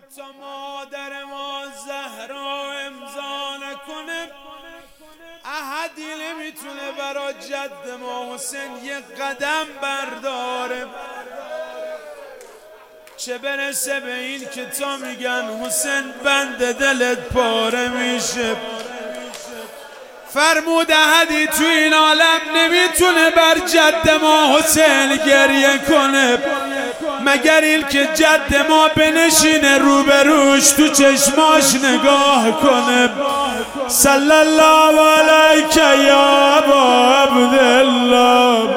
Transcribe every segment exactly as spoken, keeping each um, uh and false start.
حتی مادر ما زهرا امضا نکنه احدی نمیتونه برا جد ما حسین یه قدم برداره، چه برسه به این که تا میگن حسین بند دلت پاره میشه. فرمود احدی تو این عالم نمیتونه بر جد ما حسین گریه کنه مگر این که جد ما بنشینه روبروش تو چشماش نگاه کنه. صلی الله علیک یا ابا عبدالله.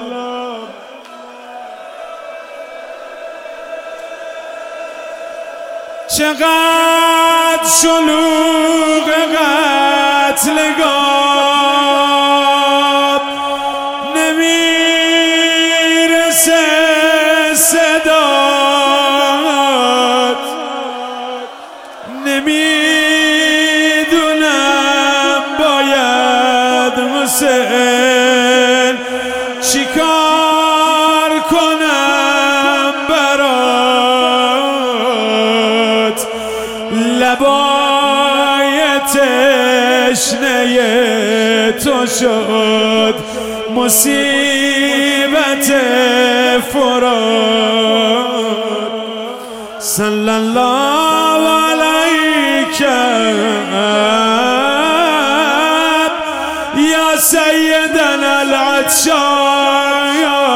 چقدر شلوغ قتلگاه نمیرسه صدات، نمیدونم باید حسین چیکار کنم برات. لبای تشنه تو شد مصیبت فرات. صلی الله علیک یا سیدنا العطشان.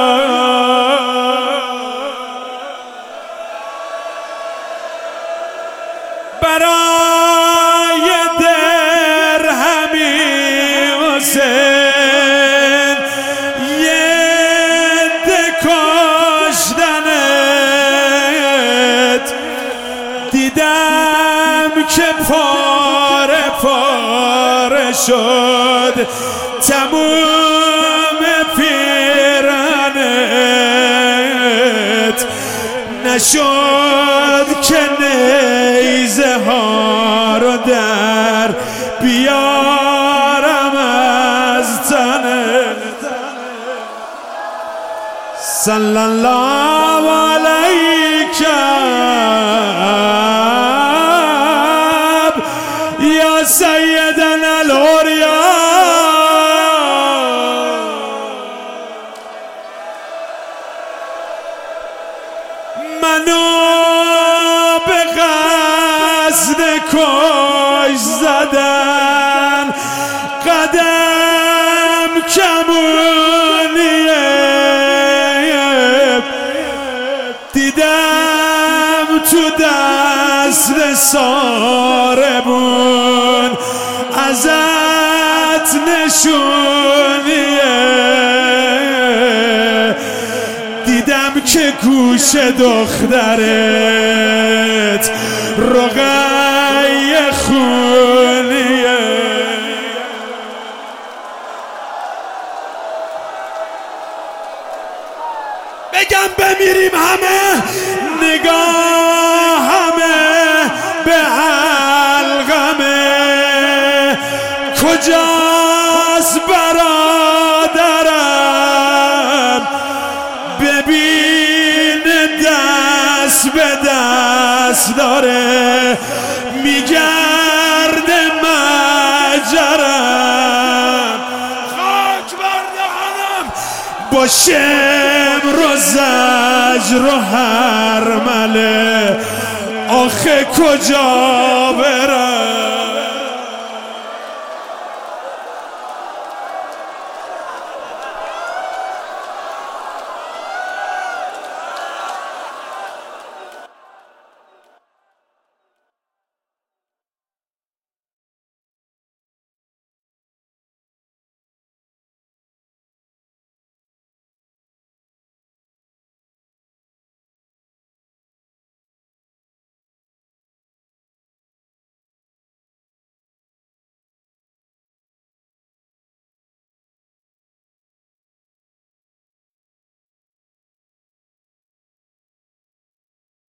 برای درهمی حسین یه دکاشتنت دیدم که پاره پاره شد تموم پیرانت، نشد که نیزه ها رو در بیارم از تنت. صلی الله علیک یا سیدنا العریان. منو به قصد کش زدن قدم کمونیه، دیدم تو دست ساربون ازت نشونیه، دیدم که گوش دخترت رقیه خونیه. بگم بمیریم همه نگاه همه به حلقمه، کجاست برادرم ببین دست به دست داره میگرده مجرم. خاک بر دهنم با شمر و زجر و هرمله آخه کجا برم.